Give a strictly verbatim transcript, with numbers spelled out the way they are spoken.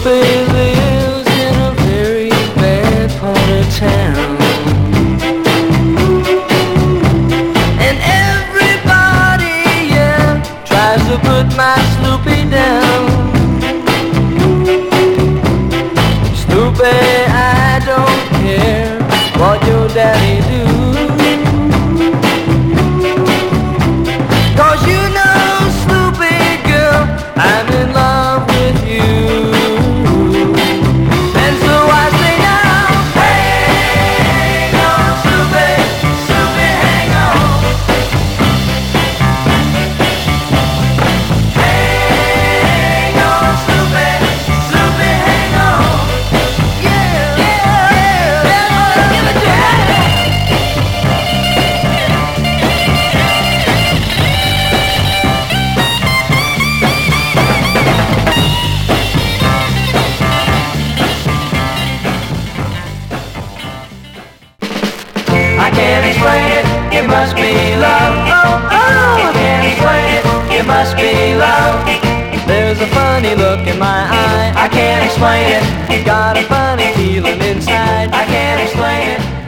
Snoopy lives in a very bad part of town, and everybody, yeah, tries to put my Snoopy down. Snoopy, I don't care what your daddy do, 'cause you know, Snoopy girl, I'm in love with you. And so I say now, hang on, Snoopy, Snoopy, hang on. Hang on, Snoopy, Snoopy, hang on. Yeah, yeah, yeah, give it to me. I can't explain it, it must be love. Oh, oh, I can't explain it, it must be love. There's a funny look in my eye, I can't explain it. Got a funny feeling inside, I can't explain it.